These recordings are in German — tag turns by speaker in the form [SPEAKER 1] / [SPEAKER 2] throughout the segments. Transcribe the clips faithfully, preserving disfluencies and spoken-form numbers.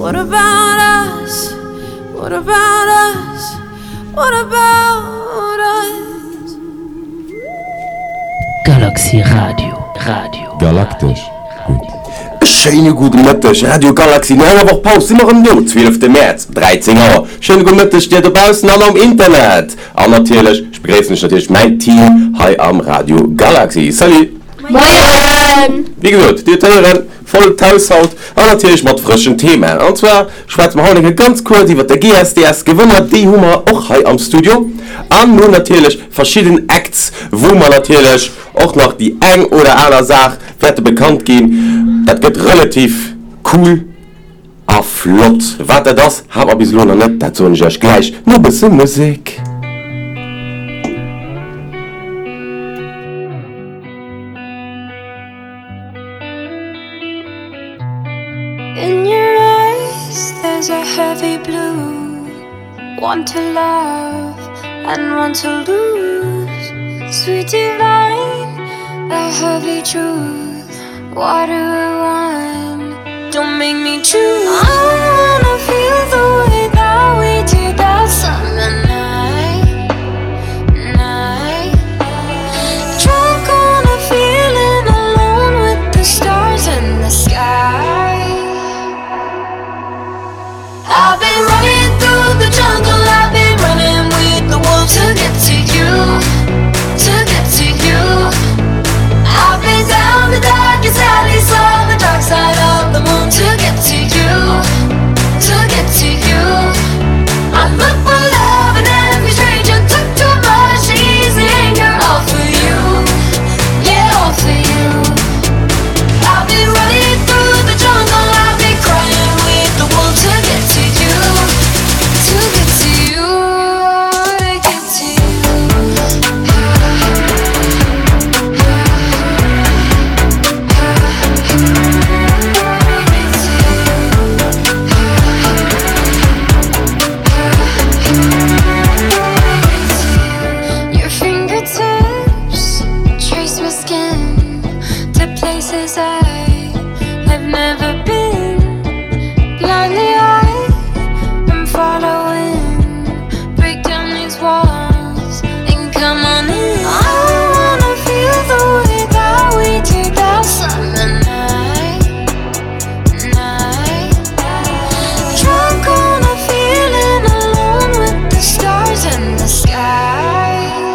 [SPEAKER 1] What about us? What about us? What about us?
[SPEAKER 2] Galaxy Radio. Radio.
[SPEAKER 3] Galaktisch. Gut.
[SPEAKER 4] Schöne gute Mittag, Radio Galaxy. Nein, aber Pause immer im Nu, zwölften März, dreizehn Uhr. Schöne gute Mittag, steht da draußen an am Internet. Und natürlich, ich begrüße natürlich mein Team hier am Radio Galaxy. Salut!
[SPEAKER 5] Moin!
[SPEAKER 4] Wie gesagt, die Türen voll Haushalt und natürlich mit frischen Themen. Und zwar schwätzen wir heute ganz kurz über der G S D S gewonnen, die haben wir auch hier am Studio. Und nun natürlich verschiedene Acts, wo man natürlich auch noch die eng oder andere Sache werden bekannt geben. Das geht relativ cool und flott. Warte, das haben wir bis noch nicht, dazu nicht erst gleich. Nur ein bisschen Musik.
[SPEAKER 1] In your eyes, there's a heavy blue. One to love and one to lose. Sweet divine, the heavy truth. Water or wine, don't make me choose. I wanna feel the way that we did that summer night, night. Drunk on a feeling, alone with the stars in the sky. I've been running through the jungle, I've been running with the wolves to get to you, to get to you. I've been down the darkest alley, saw the dark side of the moon to get to you, to get to you. I look for love and every stranger took too much easy anger, all for you, yeah, all for you. I've been running through the jungle, I've been crying with the wolves to get to you, to get to you, to get to you. Your fingertips trace my skin to places I have never been. Blindly I am following. Break down these walls and come on in. I wanna feel the way that we did that summer night, night. Drunk on a feeling, alone with the stars in the sky.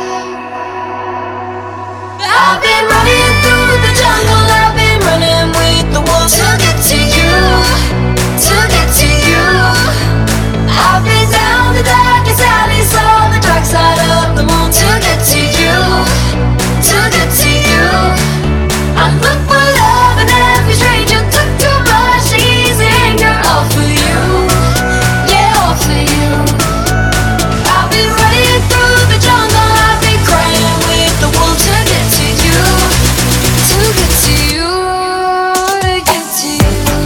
[SPEAKER 1] I've been running through the jungle, I've been running with the wolves to get to you, to get to you. I've been down the darkest alley, saw the dark side of the moon to get to you, to get to you. I look for love and every stranger took too much easy anger, all for you, yeah, all for you. I've been running through the jungle, I've been crying with the wolves to get to you, to get to you, to get to you.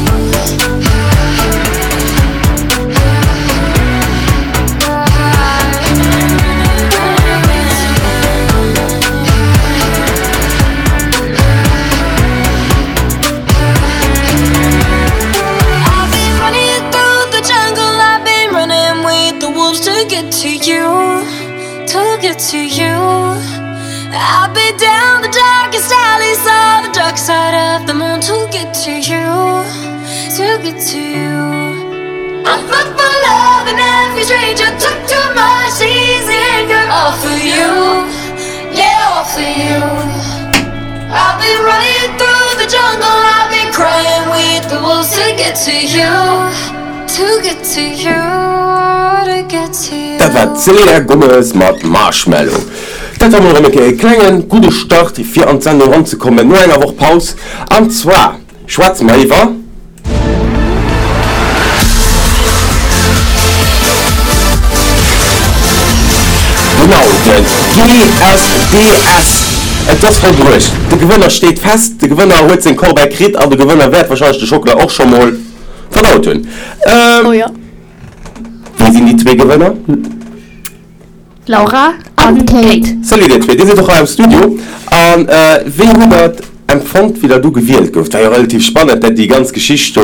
[SPEAKER 1] I've been running through the jungle, I've been running with the wolves to get to you, to get to you. I've been down the darkest alley, saw the dark side of the moon to get to you, to get to you. I look for love and every stranger took too much easy anger, all for you, yeah, all for you. I've been running through the jungle, I've been crying with the wolves to get to you, to get to you, to get to you.
[SPEAKER 4] Das war Selena Gomez mit Marshmallow. Das haben wir einen kleinen guten Start für an die Sendung ranzukommen. Nur eine Woche Pause. Und zwar, schwarz mal über. Genau, der G S D S. Das voll durch. Der Gewinner steht fest. Der Gewinner hat den Callback gekriegt, aber der Gewinner wird wahrscheinlich die Schokolade auch schon mal verdaut. Ähm,
[SPEAKER 5] Oh ja.
[SPEAKER 4] Wie sind die zwei Gewinner?
[SPEAKER 5] Laura und Kate.
[SPEAKER 4] Salut die zwei, die sind doch auch im Studio. Und äh, wie hat empfand, wie du gewählt hast? Das war ja relativ spannend, dass die ganze Geschichte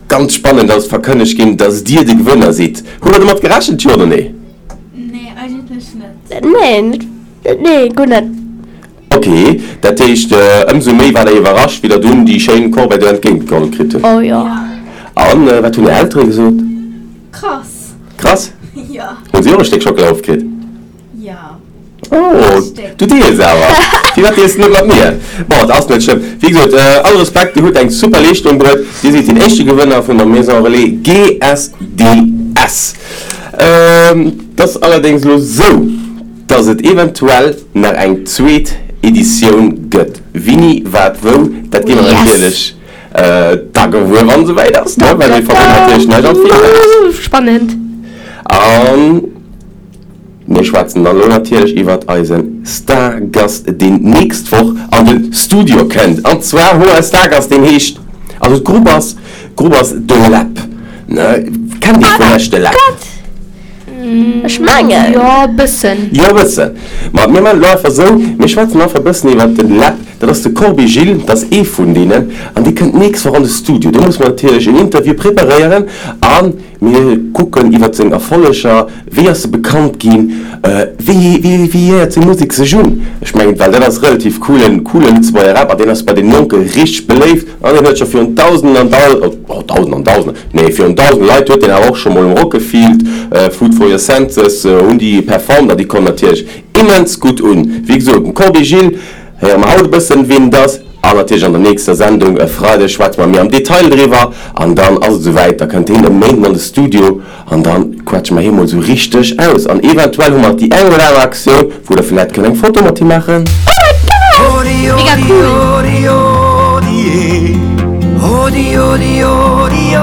[SPEAKER 4] ganz spannend, dass verkündigt gehen, dass dir die Gewinner sieht. Hast du mal gerechnet, oder nicht?
[SPEAKER 3] Nee, eigentlich nicht.
[SPEAKER 5] Nee, nicht- nee, gut nicht.
[SPEAKER 4] Okay, das heißt, äh, umso mehr war er überrascht, wie er du die schönen Korbe der entgegengekommen kriegte.
[SPEAKER 5] Oh ja.
[SPEAKER 4] Und äh, was tun die Eltern gesagt?
[SPEAKER 3] Krass.
[SPEAKER 4] Krass.
[SPEAKER 3] Ja.
[SPEAKER 4] Und sie auch ein Stück Schokolade aufgekriegt?
[SPEAKER 3] Ja.
[SPEAKER 4] Oh,
[SPEAKER 3] Stimmt.
[SPEAKER 4] du dir selber. Die wird jetzt nicht mit mir. Boah, das ist nicht schlimm. Wie gesagt, äh, alle Respekt, die hat eine super Leistung gebracht. Die sind die erste Gewinner von der Maison Relais G S D S. Ähm, das ist allerdings nur so, dass es eventuell nach einer zweiten Edition gibt. Wie nie, was, wo, das gehen wir
[SPEAKER 5] Yes.
[SPEAKER 4] natürlich äh, Tage, wo und so weiter. Ne? Weil wir verbinden natürlich nicht auf
[SPEAKER 5] Uh, spannend.
[SPEAKER 4] Um, wir schwatzen dann auch natürlich über unseren Stargast, den nächste Woche an dem Studio kennt. Und zwar, wo ein Stargast den heißt, also Grubers, Grubers de Lab. Ne, kennt ihr vielleicht de Lab?
[SPEAKER 5] Ich meine. Ja, ein bisschen.
[SPEAKER 4] Ja, wissen. Aber wir machen einfach so, wir schwatzen einfach ein bisschen über den Lab. Das ist der Corby Gilles, das ist eh von denen. Und die können nichts vor das Studio. Da muss man natürlich ein Interview präparieren. Und wir gucken über den Erfolger, wie er sie bekannt gehen, äh, wie, wie, wie er die Musik sich schon. Ich meine, weil das ist relativ cool, ein cooler Litzbauer Rapper, den ist bei den Nonkel richtig belebt. Und den hat schon für ein Tausend und Tausend, oh, Tausend und Tausend, nee, für ein Tausend Leute hat den auch schon mal im Rock gefühlt, äh, Food for Your Senses, äh, und die Performer, die kommen natürlich immens gut an. Wie gesagt, Corby Gilles, ja, mal ein bisschen, wen das, aber natürlich an der nächsten Sendung, äh, Freude, schwätzt man mir am Detail drüber, und dann, also so weiter, könnt ihr in den Moment an das Studio, und dann quatschen wir hier mal so richtig aus. Und eventuell haben wir die eine oder andere Aktion, wo wir vielleicht ein Foto mit ihm machen.
[SPEAKER 5] Mega cool.
[SPEAKER 6] Odi, odi, odi, odi, odi,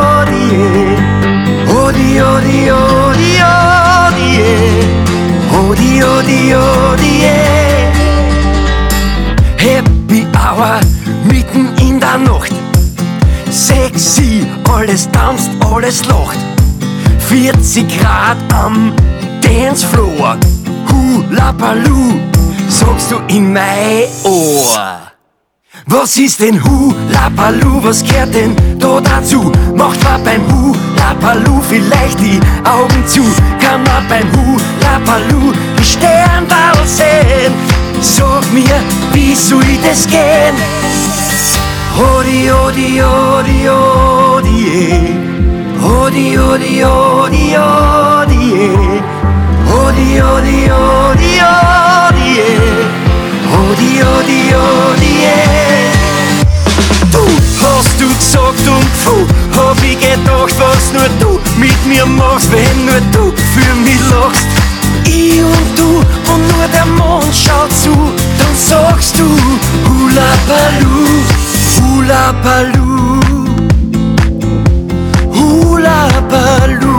[SPEAKER 6] odi, odi, odi, odi, odi, Happy Hour mitten in der Nacht. Sexy, alles tanzt, alles lacht. vierzig Grad am Dancefloor. Hula Baloo, sagst du in mein Ohr. Was ist denn Hula Baloo, was gehört denn da dazu? Macht man beim Hula Baloo vielleicht die Augen zu? Kann man beim Hula Baloo die Sternwall sehen? Sag mir, wie soll das gehen? Odi, odi, odi, odi, eh. Odi, odi, odi, odi, eh. Odi, odi, odi, odi, eh. Odi, odi, odi, eh. Du hast du gesagt und puh, hab ich gedacht, was nur du mit mir machst, wenn nur du für mich lachst. Ich und du und nur der Mond schaut zu, dann sagst du Hula Baloo, Hula Baloo, Hula Baloo.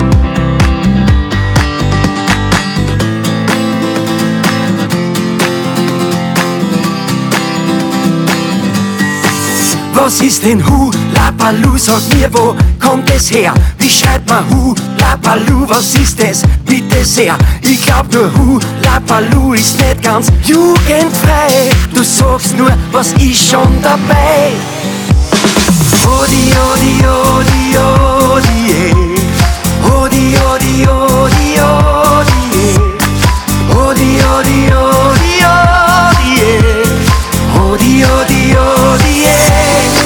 [SPEAKER 6] Was ist denn Hula Baloo? Sag mir, wo kommt es her? Wie schreibt man Hula Baloo? Was ist es? Bitte sehr. Ich glaub nur Hula Baloo ist nicht ganz jugendfrei. Du sagst nur, was ist schon dabei? Odi, odi, odi, odi, eh. Odi, odi, odi, odi, eh. Odi, odi, odi, odi, eh. Odi, odi, odi, eh.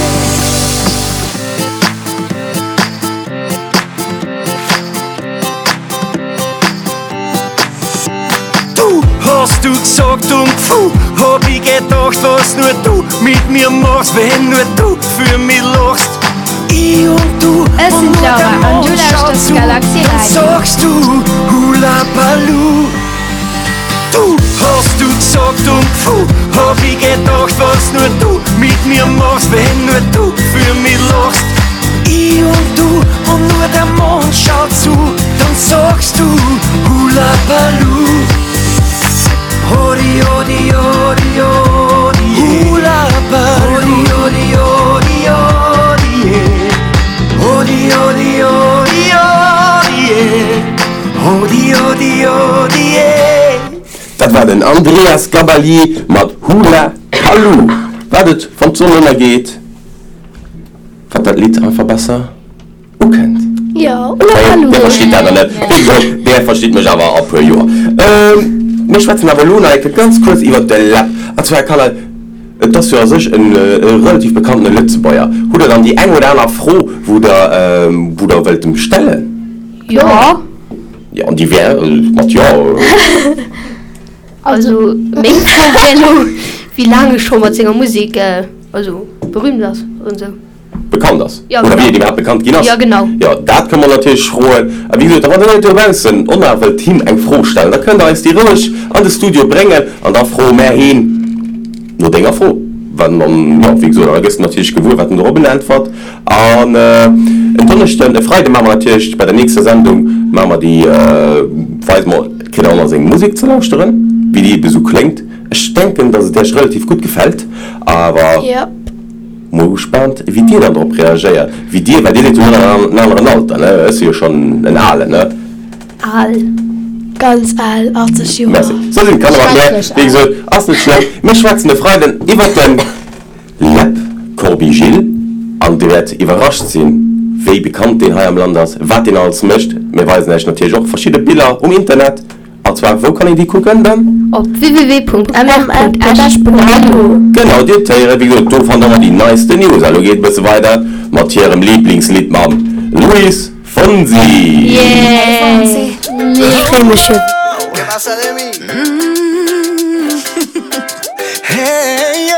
[SPEAKER 6] Du hast du gesagt und puh, hab ich gedacht, was nur du mit mir machst, wenn nur du für mich lachst. Ich und du
[SPEAKER 5] Es
[SPEAKER 6] und
[SPEAKER 5] sind
[SPEAKER 6] nur
[SPEAKER 5] Laura
[SPEAKER 6] der
[SPEAKER 5] und
[SPEAKER 6] Mond
[SPEAKER 5] du lauscht
[SPEAKER 6] schaut
[SPEAKER 5] das
[SPEAKER 6] zu,
[SPEAKER 5] Galaxie
[SPEAKER 6] dann
[SPEAKER 5] Radio.
[SPEAKER 6] sagst du Hula Baloo. Du hast du gesagt und puh, hab ich gedacht, was nur du mit mir machst, wenn nur du für mich lachst. Ich und du und nur der Mond schaut zu, dann sagst du Hula Baloo. Odi, odi, odi, odi, Hula Baloo. Odi, odi, odi, odi, odi, odi, odi, odi, odi, odi, odi,
[SPEAKER 4] Das war den Andreas Gabalier mit Hula Baloo. Was es von Sonne geht. hat das Lied einfach besser kennt.
[SPEAKER 5] Ja,
[SPEAKER 4] Der, der versteht aber nicht. Ja. Der versteht mich aber ab per Jahr. Ähm, wir schwätzen aber Luna ganz kurz über den Lab. Also Herr Kaller, das ist für sich ein, äh, relativ bekannter Lützebäuer. Wo der dann die eng oder andere froh, wo der, ähm, wo der wollte stellen.
[SPEAKER 5] Ja.
[SPEAKER 4] Ja, und die wäre, äh, ja.
[SPEAKER 5] Also, mein Froh, wie lange schon mit seiner Musik, äh, also, berühmt das und so.
[SPEAKER 4] Bekannt das?
[SPEAKER 5] Ja,
[SPEAKER 4] oder
[SPEAKER 5] genau.
[SPEAKER 4] wie die überhaupt bekannt gehen?
[SPEAKER 5] Ja, genau.
[SPEAKER 4] Ja, das kann man natürlich freuen. Aber wie gesagt, da war der Leute ein unerwartetes Team eng vorstellen. Da könnt ihr uns die ruhig an das Studio bringen und da froh mehr hin. Nur Dinger froh. Wenn man, ja, wie gesagt, da ist natürlich gewohnt, was ein Robin antwortet. Und, äh, in Donnerstag, der Freitag machen wir natürlich bei der nächsten Sendung, machen wir die, äh, weiß mal, keine Ahnung, singen Musik zu lauschen, wie die so klingt. Ich denke, dass es dir relativ gut gefällt. Aber.
[SPEAKER 5] Ja.
[SPEAKER 4] Mal gespannt, wie dir dann darauf reagiert. Wie dir, weil dir nicht in einem anderen Alter, ne? Das ist ja schon ein Aal, ne?
[SPEAKER 5] Aal. Ganz all, achtzig Jahre.
[SPEAKER 4] Merci. So sind kann aber mehr, wie gesagt, ist nicht schlecht. Wir schwätzen eine Freude über den Lab Corbigil und die wird überrascht sein, wie bekannt den hier im Land ist, was den alles möchte. Wir weisen euch natürlich auch verschiedene Bilder im Internet. Und zwar, wo kann ich die gucken dann?
[SPEAKER 5] Auf w w w punkt m r punkt h punkt r u.
[SPEAKER 4] Genau, die Tiere, wie gesagt, da fanden wir die neueste News. Also geht ein bisschen weiter mit ihrem Lieblingslied mit Luis Fonsi.
[SPEAKER 5] Yeah. Ich freue mich schon.
[SPEAKER 6] ¿Qué pasa de mí? Hey,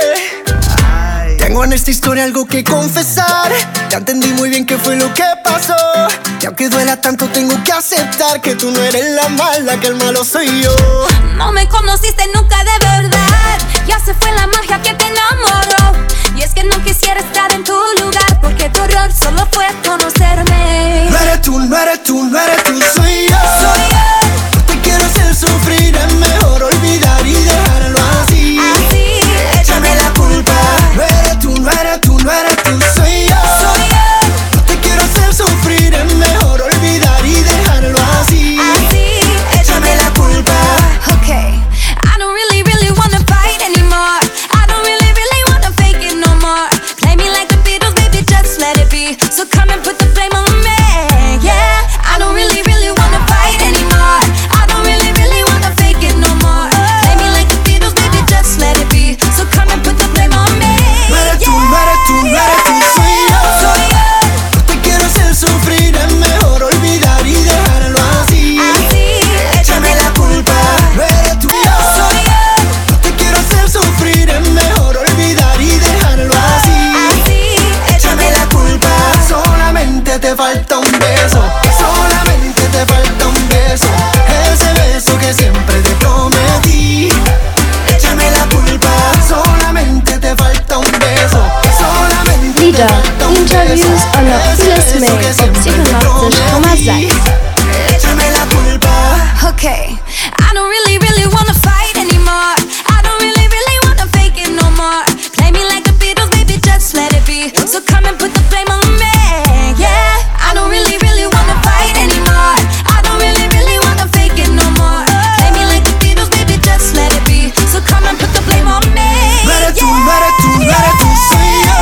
[SPEAKER 6] yeah. Tengo en esta historia algo que confesar. Ya entendí muy bien qué fue lo que pasó. Y aunque duela tanto tengo que aceptar que tú no eres la mala, que el malo soy yo.
[SPEAKER 1] No me conociste nunca de verdad. Ya se fue la magia que te enamoró. Y es que no quisiera estar en tu lugar, porque tu error solo fue conocerme.
[SPEAKER 6] No eres tú, no eres tú, no eres tú, soy yo.
[SPEAKER 1] Soy yo.
[SPEAKER 6] No te quiero hacer sufrir, es mejor olvidar y dejarlo así.
[SPEAKER 1] Así,
[SPEAKER 6] Échame la culpa. No eres tú, no eres tú, no eres tú, soy yo.
[SPEAKER 1] soy yo.
[SPEAKER 6] No te quiero hacer sufrir, es mejor olvidar y dejarlo así.
[SPEAKER 1] Así,
[SPEAKER 6] Échame la culpa.
[SPEAKER 1] Okay, I don't really, really wanna fight anymore. I don't really, really wanna fake it no more. Play me like the Beatles, baby, just let it be. So come and put the blame on me, yeah. I don't really, really wanna fight anymore. I don't really, really wanna fake it no more. Play me like the Beatles, baby, just let it be. So come and put the blame on me,
[SPEAKER 6] No eres tú,
[SPEAKER 1] yeah.
[SPEAKER 6] no eres tú, no eres tú, soy yo.
[SPEAKER 1] Soy yo.
[SPEAKER 6] No te quiero hacer sufrir, es mejor olvidar y dejarlo así.
[SPEAKER 1] Así,
[SPEAKER 6] Échame la culpa. No eres tú, yo.
[SPEAKER 1] soy yo.
[SPEAKER 6] No te quiero hacer sufrir, es mejor olvidar y dejarlo así.
[SPEAKER 1] Así,
[SPEAKER 6] Échame la culpa. Solamente te falta un beso. Solamente te falta un beso. Ese beso que siempre te prometí. Échame la culpa. Solamente te falta un beso. Solamente te
[SPEAKER 5] Lieder,
[SPEAKER 6] falta un
[SPEAKER 5] Interviews
[SPEAKER 6] beso.
[SPEAKER 5] und noch
[SPEAKER 6] Ese
[SPEAKER 5] vieles
[SPEAKER 6] beso
[SPEAKER 5] mehr
[SPEAKER 6] que
[SPEAKER 5] auf
[SPEAKER 6] siempre te
[SPEAKER 5] siebenundachtzig Komma
[SPEAKER 6] prometí.
[SPEAKER 5] sechs.
[SPEAKER 6] Échame la culpa.
[SPEAKER 1] Okay, I don't really, really wanna fight anymore. I don't really, really wanna fake it no more. Play me like the Beatles, baby, just let it be. So come and put the blame on me, yeah. I don't really, really wanna fight anymore. I don't really, really wanna fake it no more. Play me like the Beatles, baby, just let it be. So come and put the blame on me,
[SPEAKER 6] No eres tú, no eres tú, no eres tú, soy yo.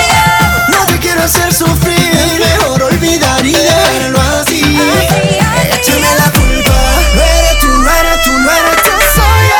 [SPEAKER 6] No te quiero hacer sufrir, mejor olvidar y dejarlo así. Échame la culpa. No eres tú, no eres tú, no eres tú, soy yo.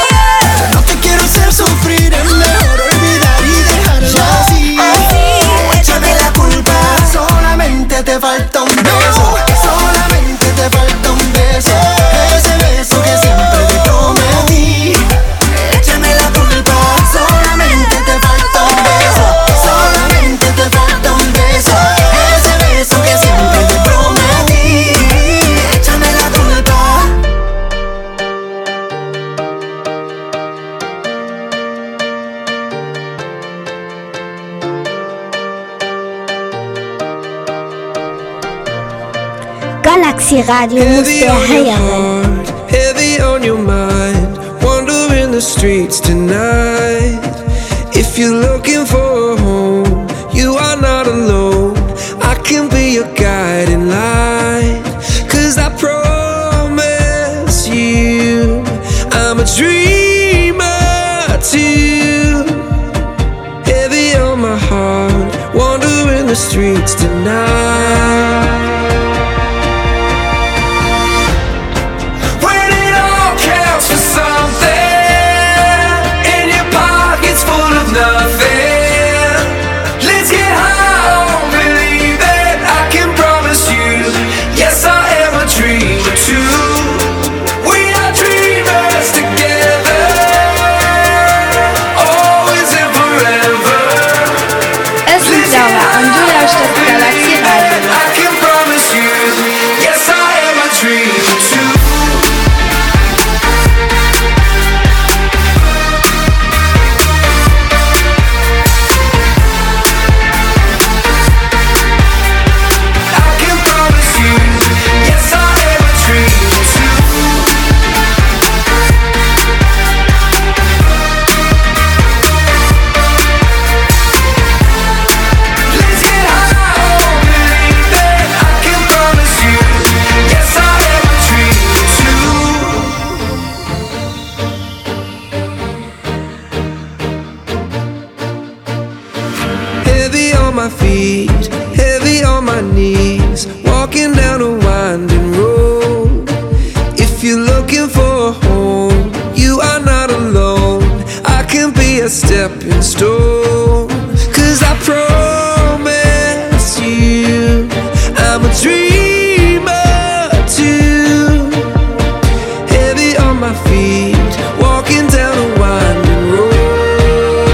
[SPEAKER 6] No te quiero hacer sufrir, es mejor olvidar y dejarlo así. Échame la culpa. Solamente te falta un beso. Solamente te falta un beso. Ese beso que siempre te prometí. Échame la culpa. Solamente te falta un beso. Solamente te falta un beso. Ese beso que siempre te prometí. Échame la culpa.
[SPEAKER 7] Galaxy Radio muss
[SPEAKER 8] Heavy
[SPEAKER 7] der
[SPEAKER 8] on your
[SPEAKER 7] heieren.
[SPEAKER 8] heart, heavy on your mind, wandering the streets tonight. If you're looking for a home, you are not alone. I can be your guiding light, 'cause I promise you I'm a dreamer too. Heavy on my heart, wandering streets tonight. When it all counts for something and your pocket's full of nothing, let's get high on believe that I can promise you, yes I am a dreamer too. We are dreamers together, always and forever.
[SPEAKER 5] Es ist Sarah und du lauscht auf Galaxie Radio.
[SPEAKER 8] I can promise you, yes I am a dreamer too. I can promise you, yes I am a dreamer too. Let's get high on believe that I can promise you, yes I am a dreamer too. Heavy on my feet, heavy on my knees, walking down a winding road. If you're looking for a home, you are not alone. I can be a stepping stone, 'cause I promise you, I'm a dreamer too. Heavy on my feet, walking down a winding road.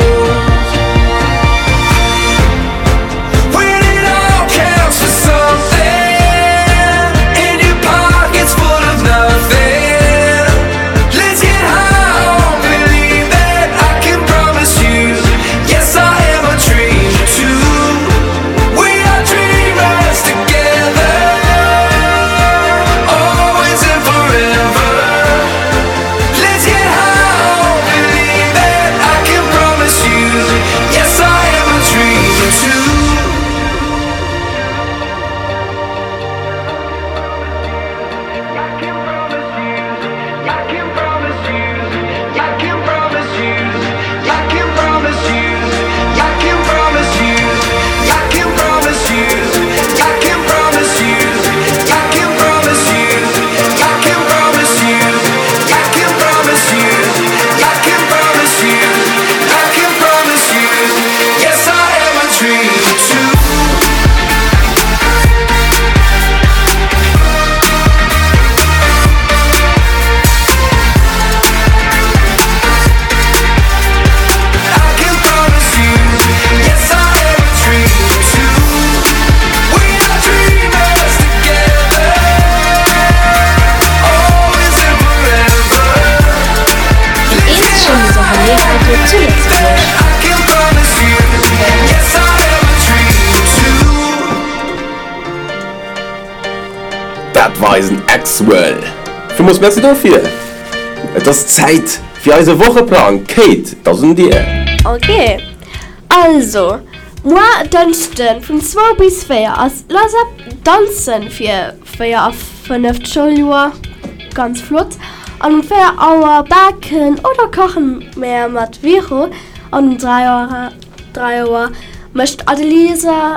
[SPEAKER 8] When it all counts for something and your pocket's full of nothing, let's get high on believe that I can promise you, yes I am a dreamer too. We are dreamers together, always and forever. Let's get high on believe that I can promise you, yes I am a dreamer too.
[SPEAKER 4] Dat war ein Axwell. Du musst merci dafür. Das ist Zeit für unsere Wocheplan. Kate, das sind dir.
[SPEAKER 9] Okay, also, moi Dunstan von zwei bis vier, als lass ab tanzen für vier auf fünf Schuljahr, ganz flott. Und vier Uhr backen oder kochen mehr mit Viro. Und drei Uhr, drei Uhr möchte Adelisa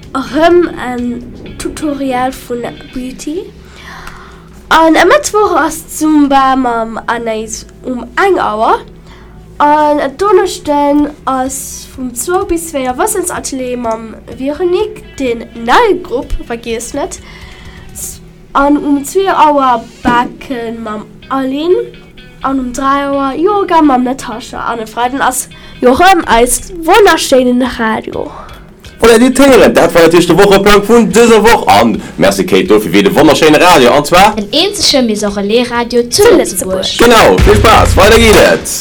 [SPEAKER 9] ein Tutorial von Beauty. Und am Mittwoch ist Zumba mit Anais um ein Uhr. Und am Donnerstag ist von zwei bis vier Wissensatelier mit Veronique, den Nullgruppe, vergiss nicht. Und um zwei Uhr backen mit Aline. Und um drei Uhr Yoga mit Natascha. Und am Freitag ist Jochen als wunderschönes Radio.
[SPEAKER 4] Und editieren, das war natürlich der Wocheplan von dieser Woche an. Merci Kate für wieder wunderschöne Radio. Und zwar
[SPEAKER 10] ein einziges Miseralle-Radio zu Lützburg.
[SPEAKER 4] Genau, viel Spaß, weiter geht's.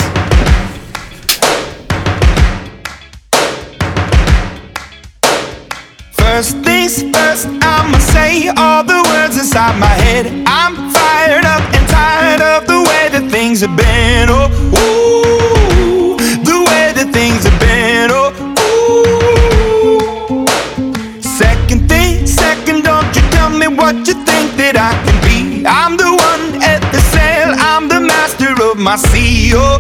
[SPEAKER 11] First things first, I'ma say all the words inside my head. I'm fired up and tired of the way that things have been. Oh, ooh, the way that things have been. Oh, ooh. Second thing, second, don't you tell me what you think that I can be. I'm the one at the sail, I'm the master of my sea. Oh,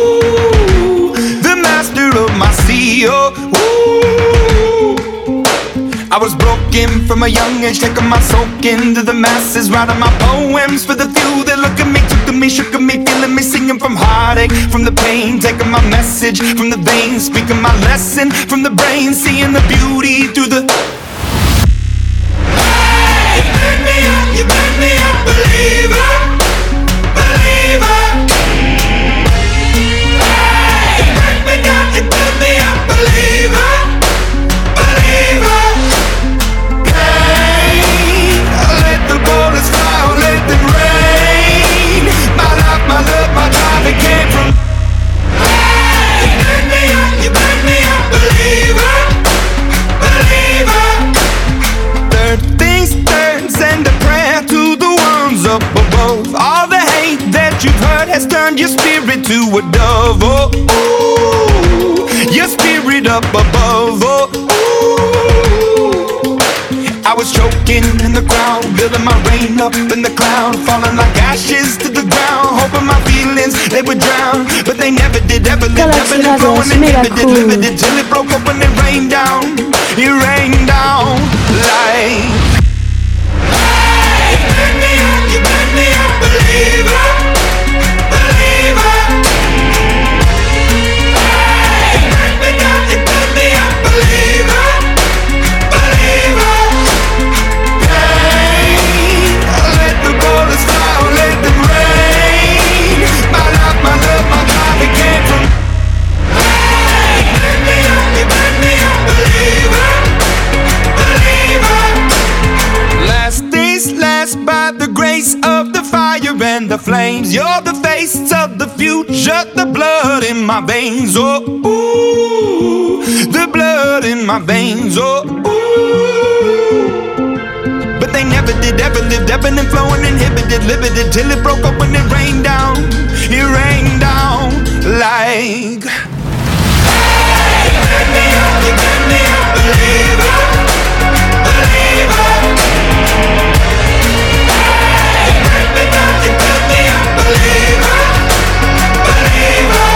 [SPEAKER 11] ooh, the master of my sea. Oh, ooh. I was broken from a young age, taking my soak into the masses, writing my poems for the few that look at me, took to me, shook at me, feeling me, singing from heartache, from the pain, taking my message from the veins, speaking my lesson from the brain, seeing the beauty through the. Hey, you burn me up, you burn me up, believer, believer. Hey, you burn me down, you burn me up, believer, believer. Hey, let the bullets fly, let them rain. My life, my love, my drive, it came from. Hey, you burn me up, you burn me up, believer, believer. Third things third, send a prayer to the ones up above. All the hate that you've heard has turned your spirit to a dove. Oh, ooh, your spirit up above. Oh, ooh. I was choking in the crowd, building my rain up in the cloud, falling like ashes to the ground, hoping my feelings they would drown, but they never did, ever lived, never lived, growing inhibited, limited, till it broke up when it rained down, it rained down like. Hey, you burn me up, you burn me up, believer, believer. Hey, you burn me down, you burn me up, believer, believer. Hey, let the bullets fly, let them rain. My life, my love, my drive, it came from. Hey, you burn me up, you burn me up, believer, believer. Last days last by the grace of the fire and the flames. You're the face of the future, the blood in my veins. Oh, ooh, the blood in my veins. Oh, ooh. But they never did, ever lived, ebbing and flowing, inhibited, limited, till it broke up when it rained down. It rained down like. Hey, you burn me up, you burn me up, believer, believer. Hey, you burn me down, you burn me up, believer, believer.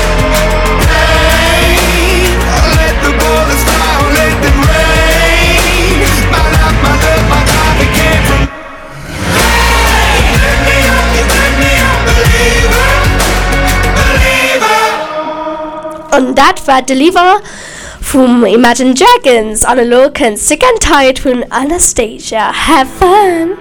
[SPEAKER 11] Hey, let the bullets fly, let them rain. My life, my love, my drive, it came from. Hey, you burn me up, you burn me up, believer, believer.
[SPEAKER 9] Und dat war Deliver vom Imagine Dragons an Loken Sick and Tired von Anastasia. Have fun!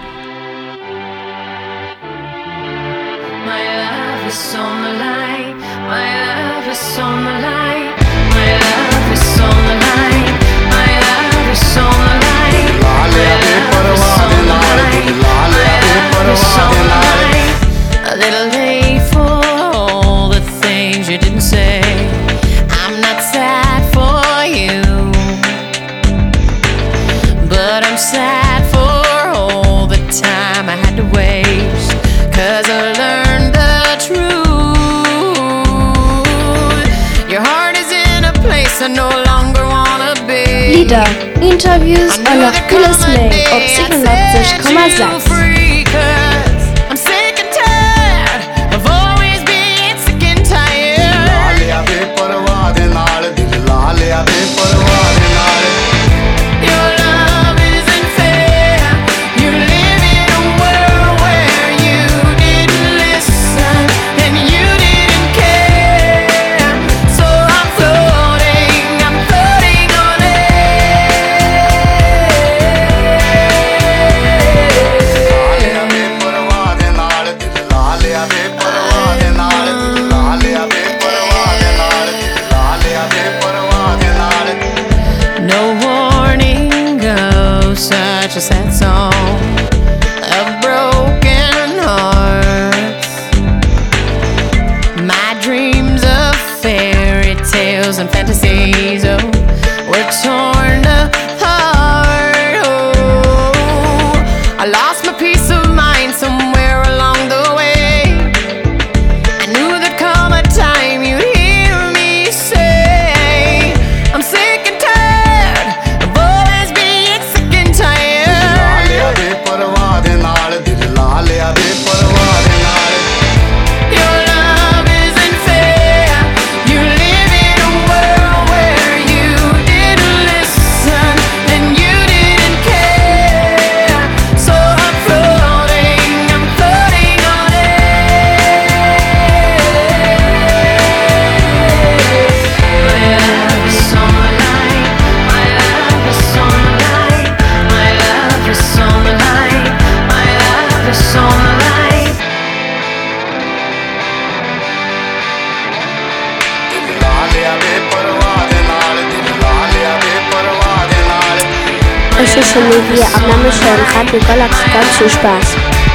[SPEAKER 1] My love is on the line. My love is on the line. My love is on the line. My love is on the line. My love is on the line. My love is on the line. A little late for all the things you didn't say. I'm not sad for you, but I'm sad for all the time I had to waste. 'Cause I learned the truth. Your heart is in a place I no longer wanna be.
[SPEAKER 9] Lieder, Interviews und noch vieles mehr auf siebenundachtzig Komma sechs.
[SPEAKER 1] I'm sick and tired of always being sick and tired. Your love isn't fair. You live in a world where you didn't listen and you didn't care. So I'm floating, I'm floating on no warning goes such a sad song of broken hearts. My dreams of fairy tales and fantasies, oh, were torn apart. Oh, I lost my peace of mind somewhere along the way. I knew there'd come a time you'd hear me say, I'm sick and tired of always being sick and tired.
[SPEAKER 7] Social Media am Namen von Radio Galaxy ganz viel Spaß.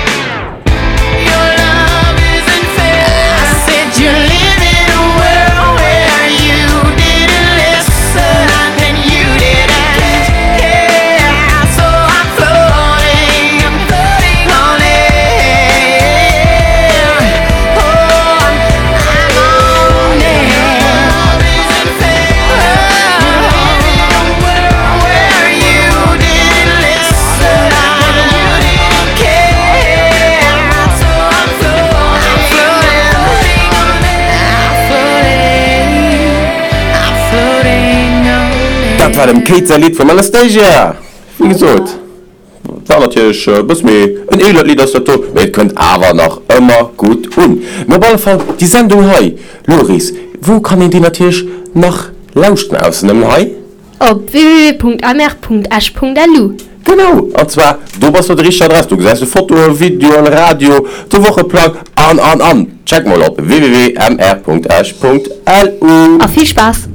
[SPEAKER 4] Das war dem Kater-Lied von Anastasia. Wie gesagt, war natürlich ein bisschen mehr ein Eler-Lied aus der Tour. Wir könnt aber noch immer gut tun. Auf jeden Fall, die Sendung heute, Loris, wo kann ich die natürlich noch lauschen aus dem Hai?
[SPEAKER 5] Auf w w w punkt a m r punkt h punkt l u.
[SPEAKER 4] Genau, und zwar, du bist die richtige Adresse. Du siehst ein Foto, ein Video, ein Radio, der Wochenplan, an, an, an. Check mal auf w w w punkt m r punkt h punkt l u.
[SPEAKER 5] Auf viel Spaß.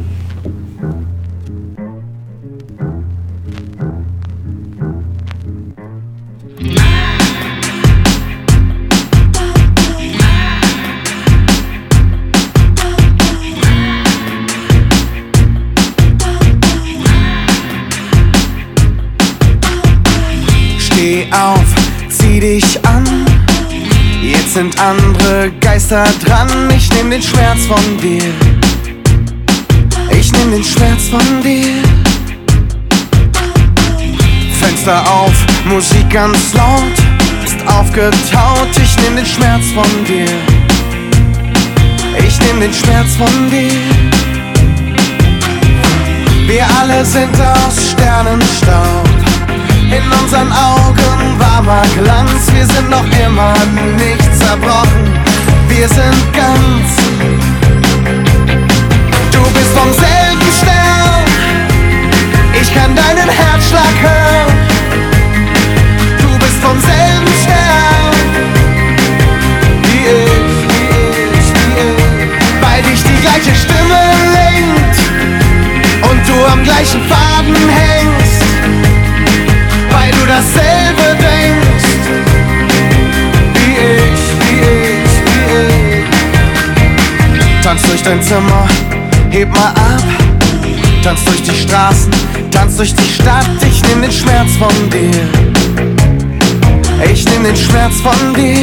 [SPEAKER 6] Steh auf, zieh dich an. Jetzt sind andere Geister dran. Ich nehm den Schmerz von dir. Ich nehm den Schmerz von dir. Fenster auf, Musik ganz laut. Ist aufgetaut. Ich nehm den Schmerz von dir. Ich nehm den Schmerz von dir. Wir alle sind aus Sternenstaub. In unseren Augen warmer Glanz. Wir sind noch immer nicht zerbrochen. Wir sind ganz. Du bist vom selben Stern. Ich kann deinen Herzschlag hören. Du bist vom selben Stern. Wie ich, wie ich, wie ich. Weil dich die gleiche Stimme lenkt. Und du am gleichen Faden hängst. Weil du dasselbe denkst. Wie ich, wie ich, wie ich. Tanz durch dein Zimmer, heb mal ab. Tanz durch die Straßen, tanz durch die Stadt. Ich nehm den Schmerz von dir. Ich nehm den Schmerz von dir.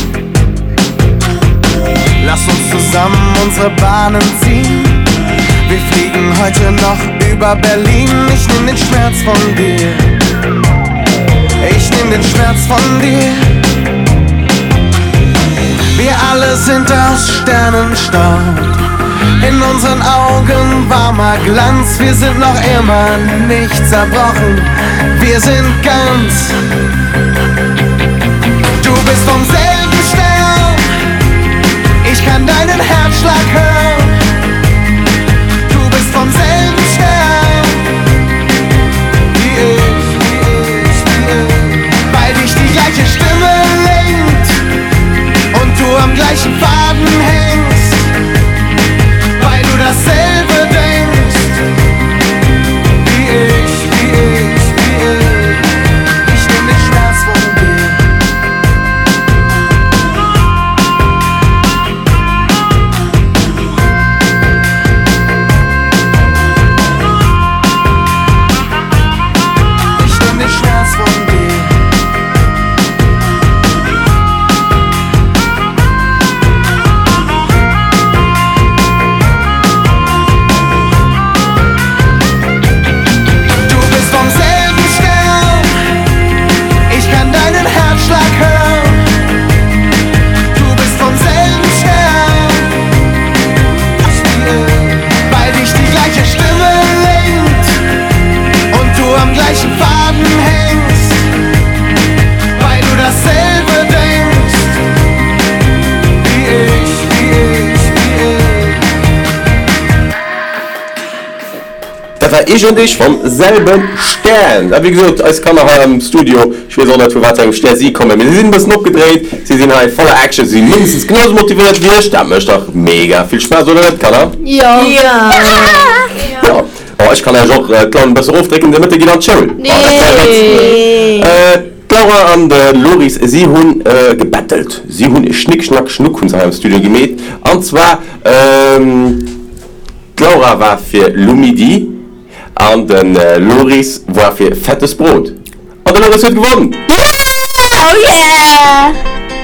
[SPEAKER 6] Lass uns zusammen unsere Bahnen ziehen. Wir fliegen heute noch über Berlin. Ich nehm den Schmerz von dir. Ich nehm den Schmerz von dir. Wir alle sind aus Sternenstaub. In unseren Augen warmer Glanz. Wir sind noch immer nicht zerbrochen. Wir sind ganz. Du bist vom selben Stern. Ich kann deinen Herzschlag hören. Du bist vom selben Stern. Wie ich, wie ich, wie ich. Weil dich die gleiche Stimme lenkt. Und du am gleichen Faden hängst. Weil du dasselbe denkst. Wie ich, wie ich, wie ich. Ich nehm den Schmerz von dir. Ich nehm den Schmerz von dir. Du bist vom selben Stern. Ich kann deinen Herzschlag hören. Du bist vom selben Stern. Weil dich die gleiche Stimme lenkt. Und du am gleichen Faden hängst. Weil du dasselbe denkst. Wie ich, wie ich, wie ich.
[SPEAKER 4] Das war ich und ich vom selben Stern. Wie gesagt, als kann er im Studio, ich weiß auch nicht, für was für Stern sie kommen. Wir sind ein bisschen abgedreht, sie sind halt voller Action, sie sind mindestens genauso motiviert wie ich. Da möchte ich doch mega viel Spaß, oder nicht, Kanna?
[SPEAKER 5] Ja.
[SPEAKER 9] Ja.
[SPEAKER 4] Ja. Oh, ich kann ja auch äh, klar besser aufdrücken, damit ich dann Cheryl.
[SPEAKER 5] Nee.
[SPEAKER 4] Oh, äh, Clara und äh, Loris, sie haben äh, gebettelt. Sie haben Schnick, Schnack, Schnuck in seinem Studio gemäht. Und zwar, ähm, Clara war für Lumidi und dann äh, Loris war für fettes Brot. Und der Loris hat gewonnen.
[SPEAKER 9] Oh yeah!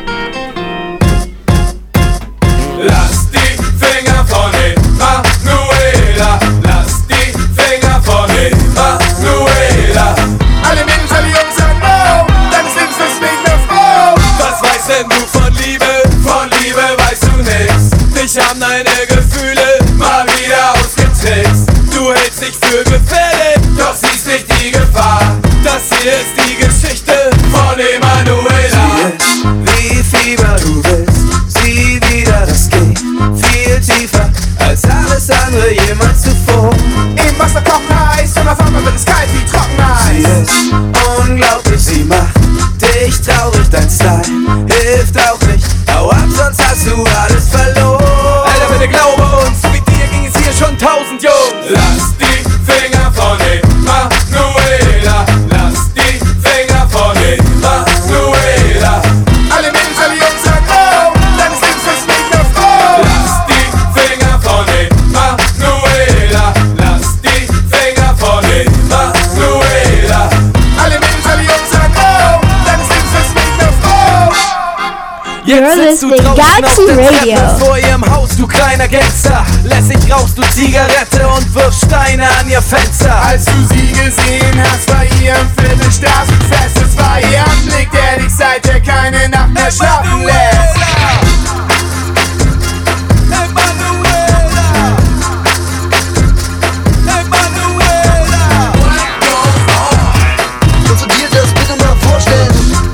[SPEAKER 11] Lass die Finger von Emanuela. Lass die Finger von Emanuela. Alle Mädels, alle Jungs sagen no. Deines Lebens ist nicht mehr Frau. Was weißt denn du von Liebe? Von Liebe weißt du nix. Dich haben deine Gefühle mal wieder ausgetrickst. Du hältst dich für gefährlich, doch siehst nicht die Gefahr. Das hier ist die Geschichte von Emanuela.
[SPEAKER 8] Wie Fieber du bist, sieh wieder, das geht viel tiefer als alles andere jemals zuvor.
[SPEAKER 11] Im Wasser kocht heiß und auf einmal wird es kalt wie Trockeneis.
[SPEAKER 8] Sie ist unglaublich, sie macht dich traurig, dein Style hilft auch nicht. Hau ab, sonst hast du alles verloren.
[SPEAKER 11] Alter, bitte glaube uns, mit dir ging es hier schon tausend Jungs. Lass die Finger von Emanuela. Lass die Finger von Emanuela. Alle Mädels, alle Jungs sagen no. Deines Lebens ist nicht mehr Frau. Lass die Finger von Emanuela. Lass die Finger von Emanuela. Alle Mädels, alle Jungs sagen no. Deines Lebens ist nicht mehr Frau.
[SPEAKER 9] You're listening Galaxy Radio.
[SPEAKER 8] Vor ihrem Haus, du kleiner Gangster. Lässig rauchst du Zigarette und wirfst Steine an ihr Fenster.
[SPEAKER 11] Als du sie gesehen hast, war ihr im Viertelstraßenfest. Es war ihr Anblick, der dich seither keine Nacht mehr schlafen lässt.
[SPEAKER 8] Kannst du dir das bitte mal vorstellen?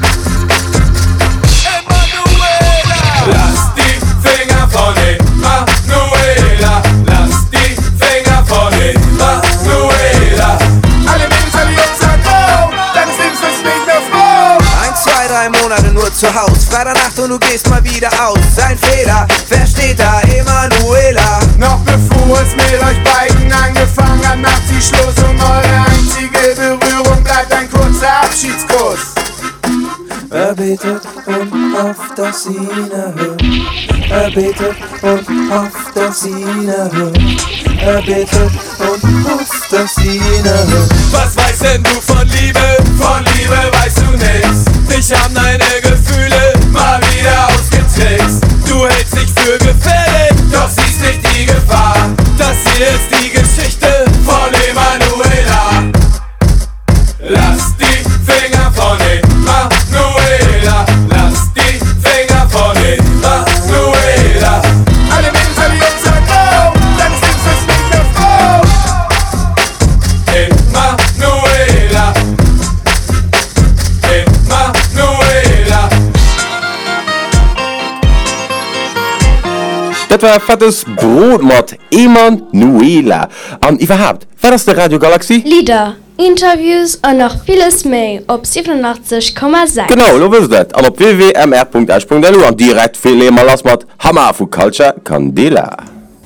[SPEAKER 11] Lass die Finger von Emanuela. Lass die Finger von Emanuela. Alle Mädels, alle Jungs sagen no. Deines Lebens ist nicht mehr Frau.
[SPEAKER 8] Ein, zwei, drei Monate nur zu Haus. Freitagnacht und du gehst mal wieder aus. Sein Fehler, wer steht da? Emanuela.
[SPEAKER 11] Noch bevor es mit euch beiden angefangen hat, macht sie Schluss und eure einzige Berührung bleibt ein kurzer Abschiedskuss.
[SPEAKER 8] Er betet und hofft, dass sie ihn erhört. Er betet und hofft, dass sie ihn erhört. Er betet und hofft, dass sie ihn erhört.
[SPEAKER 11] Was weißt denn du von Liebe? Von Liebe weißt du nix. Dich haben deine Gefühle mal wieder ausgetrickst. Du hältst dich für gefährlich, doch siehst nicht die Gefahr. Das hier ist die Geschichte von Emanuela. Lass die Finger von Emanuela. Lass die Finger von Emanuela. Alle Mädels, alle Jungs sagen no. Deines Lebens ist nicht mehr Frau. Emanuela. Emanuela.
[SPEAKER 4] Das war fettes Brot mit Emanuela. Und überhaupt, war das der Radio Galaxy?
[SPEAKER 9] Lieder, Interviews und noch vieles mehr auf siebenundachtzig Komma sechs.
[SPEAKER 4] Genau, du wirst das. Und auf w w w punkt m r punkt h punkt l u und direkt viel mehr lass mit Hammer für Culture Candela.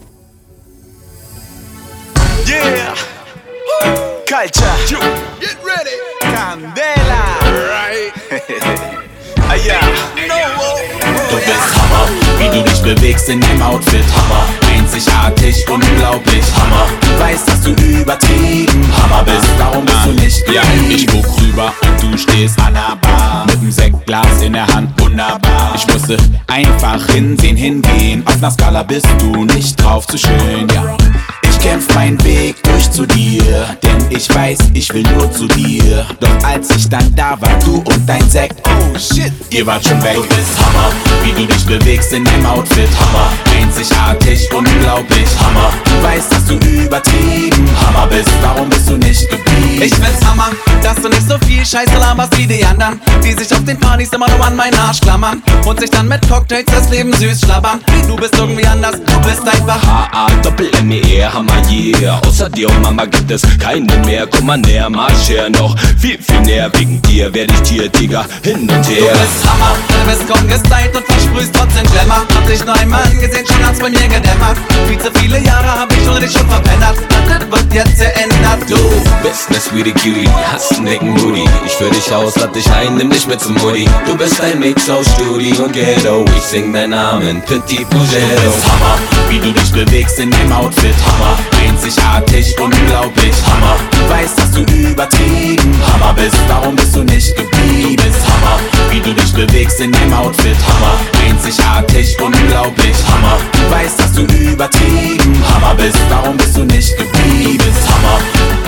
[SPEAKER 11] Yeah. Culture. Get ready. Candela. Right. Ah ja.
[SPEAKER 12] Du bist Hammer, wie du dich bewegst in deinem Outfit. Hammer, einzigartig, unglaublich. Hammer, du weißt, dass du übertrieben Hammer bist. Darum bist du nicht geblieben. Ja, ich guck rüber und du stehst an der Bar mit dem Sektglas in der Hand, wunderbar. Ich musste einfach hinsehen, hingehen. Auf einer Skala bist du nicht drauf zu schön, ja. Ich kämpf meinen Weg durch zu dir, denn ich weiß, ich will nur zu dir. Doch als ich dann da war, du und dein Sekt, oh shit, ihr wart schon weg. Du bist Hammer, wie du dich bewegst in deinem Outfit. Hammer, einzigartig, unglaublich. Hammer, du weißt, dass du übertrieben Hammer bist, darum bist du nicht geblieben.
[SPEAKER 13] Ich find's Hammer, dass du nicht so viel Scheiße laberst wie die anderen, die sich auf den Partys immer nur an meinen Arsch klammern und sich dann mit Cocktails das Leben süß schlabbern. Du bist irgendwie anders, du bist einfach
[SPEAKER 12] H A Doppel M E R Hammer.
[SPEAKER 14] Mama, yeah. Außer dir und Mama gibt es keinen mehr. Komm mal näher, marsch her noch viel, viel näher. Wegen dir werd ich dir, Digga, hin und her.
[SPEAKER 13] Du bist Hammer, du bist kaum gestylt und versprühst trotzdem Glamour. Hab dich nur einmal gesehen, schon hat's bei mir gedämmert. Viel zu viele Jahre hab ich ohne dich schon verpennt. Das wird jetzt geändert.
[SPEAKER 14] Du bist ne sweetie Cutie, hast einen dicken Booty. Ich führ dich aus, lad dich ein, nimm dich mit zum Mutti. Du bist ein Mix aus Studi und Ghetto. Ich sing deinen Namen, Petit Bougetto.
[SPEAKER 12] Du bist Hammer, wie du dich bewegst in deinem Outfit. Hammer, einzigartig, unglaublich. Hammer, du weißt, dass du übertrieben Hammer bist. Warum bist du nicht geblieben? Hammer, wie du dich bewegst in deinem Outfit. Hammer, einzigartig, unglaublich. Hammer, du weißt, dass du übertrieben Hammer bist. Warum bist du nicht geblieben? Hammer,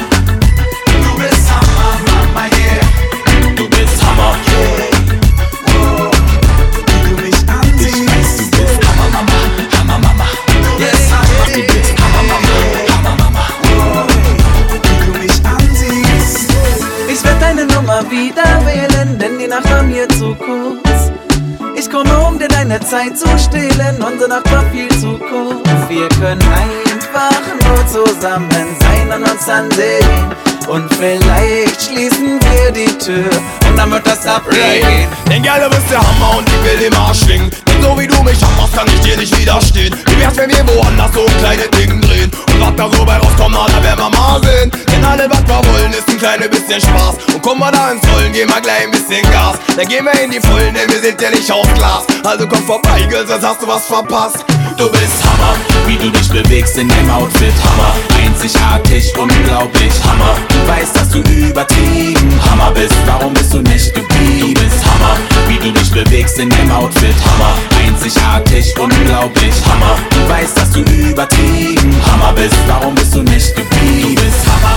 [SPEAKER 12] du bist Hammer, Mama, yeah. Du bist Hammer, yeah. Oh, wie du mich ansiehst. Du bist Hammer, Mama, Hammer, Mama. Yes, Hammer, du bist Hammer, Mama, Hammer, Mama. Oh, wie du mich ansiehst.
[SPEAKER 13] Ich werd deine Nummer wieder wählen, denn die Nacht war mir zu kurz. Ich komme, um dir deine Zeit zu stehlen, unsere Nacht war viel zu kurz. Wir können einfach nur zusammen sein und uns ansehen. Und vielleicht schließen wir die Tür und dann wird das abreden.
[SPEAKER 15] Denn Girl, du bist der Hammer und ich will den Marsch schwingen. Denn so wie du mich hammerst, kann ich dir nicht widerstehen. Wie wär's, wenn wir woanders so ein kleines Ding drehen? Und was da so bei rauskommt, na, da werden wir mal sehen. Denn alles, was wir wollen, ist ein kleines bisschen Spaß. Und komm mal da ins Rollen, geh mal gleich ein bisschen Gas. Dann gehen wir in die Vollen, denn wir sind ja nicht aus Glas. Also komm vorbei, Girl, sonst hast du was verpasst.
[SPEAKER 12] Du bist Hammer, wie du dich bewegst in deinem Outfit. Hammer, einzigartig, unglaublich. Hammer, du weißt, dass du übertrieben Hammer bist. Warum bist du nicht geblieben? Hammer, wie du dich bewegst in deinem Outfit. Hammer, einzigartig, unglaublich. Hammer, du weißt, dass du übertrieben Hammer bist. Warum bist du nicht geblieben? Hammer,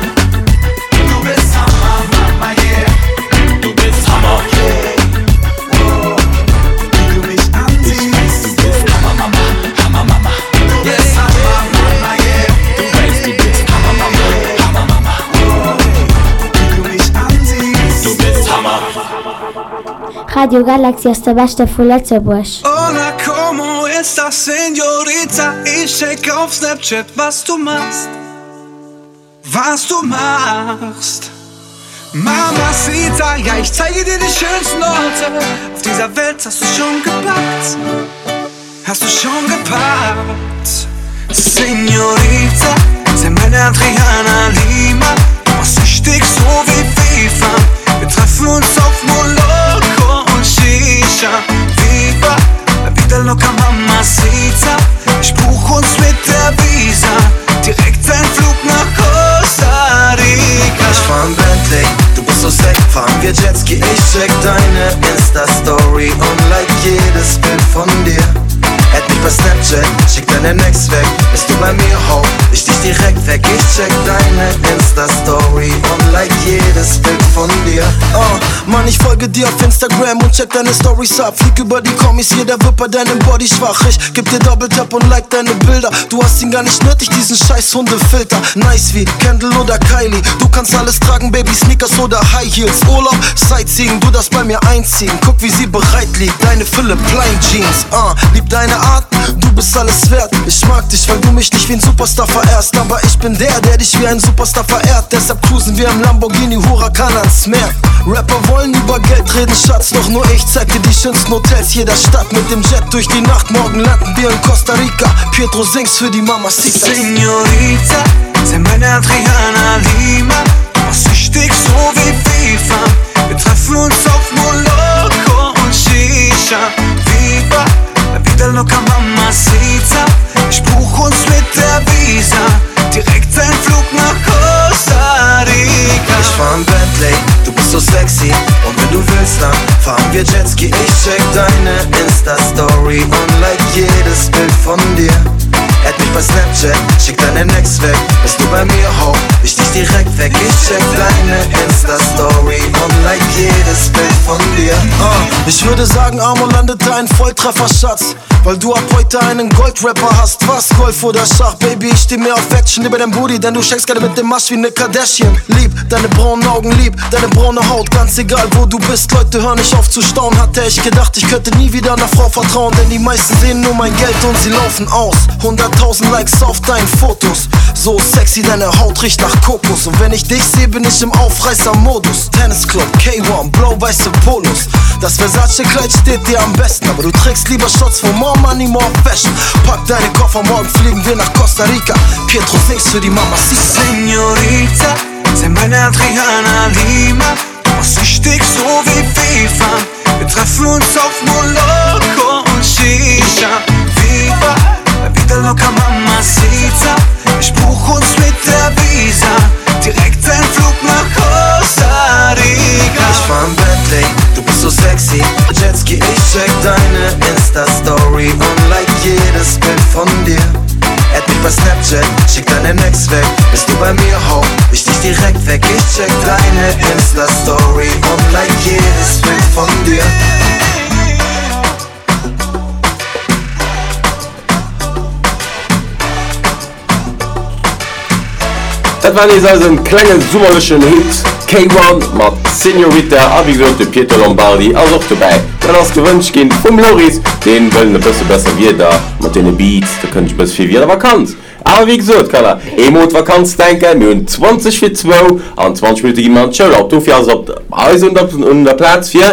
[SPEAKER 12] du bist Hammer, Mama, yeah. Du bist Hammer, yeah. Oh, wie du mich ansiehst. Du bist Hammer, Mama, Hammer, Mama. Yes, Hammer, Mama, yeah. Du weißt, du bist Hammer, Mama, Hammer, Mama. Oh, wie du mich ansiehst. Du bist Hammer.
[SPEAKER 7] Radio Galaxy ist der beste von Lützeburg.
[SPEAKER 16] Hola, como estas, señorita? Ich check auf Snapchat, was du machst. Was du machst. Mamacita, ja, ich zeige dir die schönsten Orte. Auf dieser Welt hast du schon gepackt. Hast du schon gepackt. Señorita, sei meine Adriana Lima. Du machst süchtig so wie FIFA. Wir treffen uns auf Moloko und Shisha. Viva, la vida loca, Mamacita. Ich buch uns mit der Visa direkt ein Flug nach Costa Rica.
[SPEAKER 17] Ich fahr ein Bentley, du bist so sick. Fahren wir Jetski, ich check deine Insta-Story und like jedes Bild von dir. Add mich bei Snapchat, schick deine Next weg. Bist du bei mir, ho, ich dich direkt weg. Ich check deine Insta-Story und like jedes Bild von dir.
[SPEAKER 18] Oh, Mann, ich folge dir auf Instagram und check deine Stories ab. Flieg über die Kommis, jeder wird bei deinem Body schwach. Ich geb dir Double-Tap und like deine Bilder. Du hast ihn gar nicht nötig, diesen scheiß Hundefilter. Nice wie Kendall oder Kylie. Du kannst alles tragen, Baby, Sneakers oder High Heels. Urlaub, Sightseeing, du das bei mir einziehen. Guck, wie sie bereit liegt, deine Philipp Plein Jeans. Uh, lieb deine Art, du bist alles wert. Ich mag dich, weil du mich nicht wie ein Superstar verehrst. Aber ich bin der, der dich wie ein Superstar verehrt. Deshalb cruisen wir im Lamborghini Huracan ans Meer. Rapper wollen über Geld reden, Schatz. Doch nur ich zeig dir die schönsten Hotels jeder Stadt. Mit dem Jet durch die Nacht, morgen landen wir in Costa Rica. Pietro singst für die Mamacita.
[SPEAKER 16] Señorita, sei meine Adriana Lima. Du machst süchtig so wie FIFA. Wir treffen uns auf Moloko und Shisha. Viva, la vida loca, Mamacita. Ich buch uns mit der Visa direkt ein Flug nach Costa Rica.
[SPEAKER 17] Ich fahr ein Bentley, du bist so sexy. Und wenn du willst, dann fahren wir Jetski. Ich check deine Insta-Story und like jedes Bild von dir. Add mich bei Snapchat, schick deine Next weg. Bist du bei mir, ho, ich dich direkt weg. Ich check deine Insta-Story und like jedes Bild von dir.
[SPEAKER 18] uh, Ich würde sagen, Armo landete ein Volltreffer, Schatz, weil du ab heute einen Goldrapper hast. Was, Golf oder Schach, Baby, ich steh mir auf Action über dein Booty, denn du schenkst gerade mit dem Masch wie ne Kardashian. Lieb deine braunen Augen, lieb deine braune Haut, ganz egal wo du bist, Leute hören nicht auf zu staunen. Hatte ich gedacht, ich könnte nie wieder einer Frau vertrauen, denn die meisten sehen nur mein Geld und sie laufen aus. hunderttausend Likes auf deinen Fotos, so sexy, deine Haut riecht nach Kokos. Und wenn ich dich sehe, bin ich im Aufreißer-Modus. Tennisclub, K eins, blau-weiße Polos. Das Versace-Kleid steht dir am besten, aber du trägst lieber Shots von More Money, More Fashion. Pack deine Koffer, morgen fliegen wir nach Costa Rica. Pietro, singst für die Mamacita.
[SPEAKER 16] Señorita, sei meine Adriana Lima. Was richtig so wie FIFA. Wir treffen uns auf Moloko und Shisha. Viva, la vida loca Mamacita. Ich buch uns mit der Visa direkt ein Flug nach Costa Rica.
[SPEAKER 17] Ich fahr im Bentley, du bist so sexy. Jetski, ich check deine Insta-Story und like jedes Bild von dir. Add mich bei Snapchat, schick deine Next weg. Bist du bei mir, hau ich dich direkt weg. Ich check deine Insta-Story und like jedes Bild von dir.
[SPEAKER 4] Das war nicht also ein kleiner sommerlichen Hit. K eins mit Señorita, aber wie gesagt, der Pietro Lombardi auch noch dabei. Dann hast du gewünscht gehen vom Loris, den wollen ein bisschen besser wie da. Mit den Beats, da könnte ich ein bisschen wieder Vakanz. Aber wie gesagt, kann er Emo Vakanz denken, wir haben zwanzig für zwei und zwanzig Minuten jemand schon. Auch du fährst auf Eis und der Platz für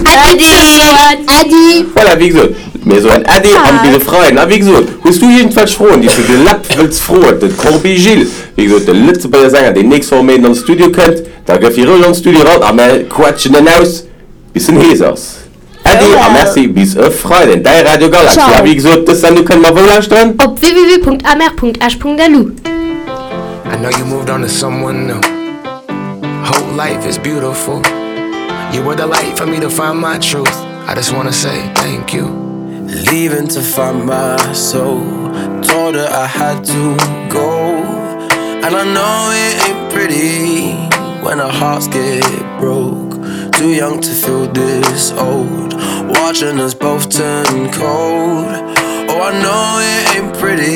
[SPEAKER 5] Eddie.
[SPEAKER 4] Voilà, wie gesagt, mir so ein Eddie an diese Freien. Na, wie gesagt, bist du jedenfalls froh, die für den Lapp willst froh, der Corby Gilles. Wie gesagt, der letzte bei der Sänger, den nächsten Mal mit ins Studio könnt, da geht ihr ins Studio ran, aber wir quatschen dann aus, bis ein Häsers. Eddie, oh, merci, bis auf Freitag, dein Radio Galaxy. Ja, wie gesagt, das dann, du kannst mal wohl anstellen.
[SPEAKER 5] Auf w w w punkt a m r punkt h punkt d l u.
[SPEAKER 6] I know you moved on to someone new. Whole life is beautiful. You were the light for me to find my truth. I just wanna say thank you.
[SPEAKER 14] Leaving to find my soul. Told her I had to go. And I know it ain't pretty when our hearts get broke. Too young to feel this old. Watching us both turn cold. Oh, I know it ain't pretty.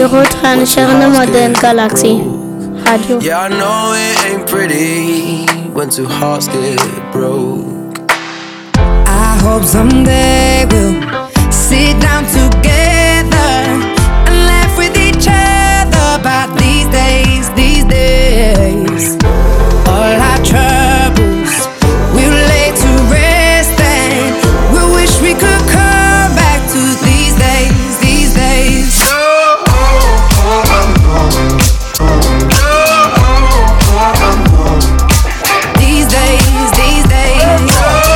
[SPEAKER 7] Galaxy Radio.
[SPEAKER 14] Yeah, I know it ain't pretty when two hearts get broke.
[SPEAKER 19] I hope someday we'll sit down together and laugh with each other about these days, these days. All our troubles we'll lay to rest and we wish we could come back to these days, these days. These days, these days.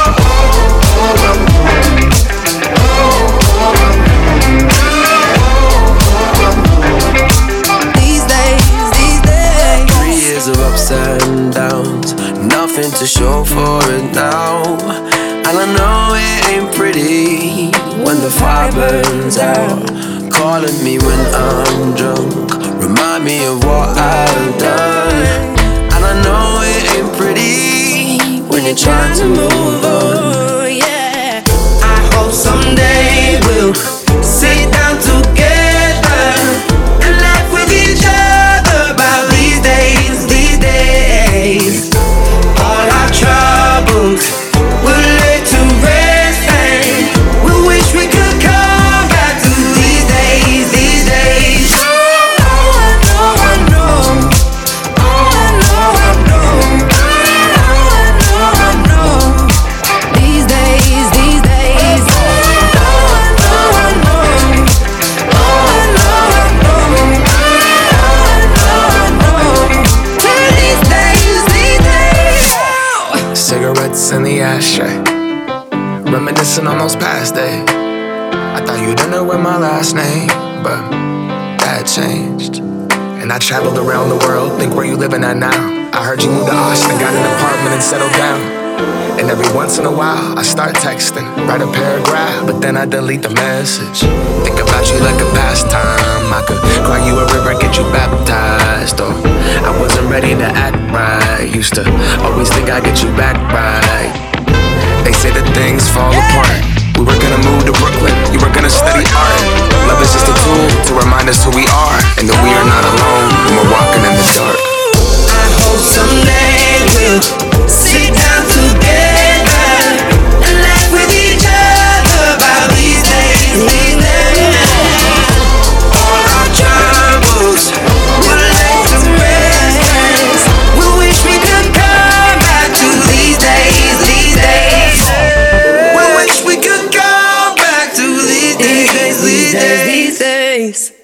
[SPEAKER 19] These days, these days.
[SPEAKER 14] Three years of ups and downs, nothing to show for it now. And I know it ain't pretty when the fire burns out. Calling me when I'm drunk, remind me of what I've done. And I know it ain't pretty when you're trying to move on.
[SPEAKER 19] Yeah, I hope someday we'll sit down together and laugh with each other about these days, these days. All our troubles we'll lay to rest and we wish we could come back to these days, these days. Oh, I know, I know. Oh, I know, I know. Oh, I know, I know. These days, these days. Oh, I know, I know. Oh, I know, I know. Oh, I know, I know. These days, these days.
[SPEAKER 6] Cigarettes in the ashtray, reminiscing on those past days. I thought you didn't know my last name, but that changed. And I traveled around the world, think where you living at now. I heard you moved to Austin, got an apartment and settled down. And every once in a while, I start texting, write a paragraph, but then I delete the message. Think about you like a pastime. I could cry you a river, get you baptized. Or I wasn't ready to act right. Used to always think I'd get you back right. They say
[SPEAKER 14] say that things fall apart. We were gonna move to Brooklyn, you were gonna study art. Love is just a tool to remind us who we are, and that we are not alone when we're walking in the dark.
[SPEAKER 19] I hope someday we'll sit down together and laugh with each other about these days, these days. All our troubles will lay to rest. We wish we could come back to these days, these days. We wish we could come back to these days, these days, these days.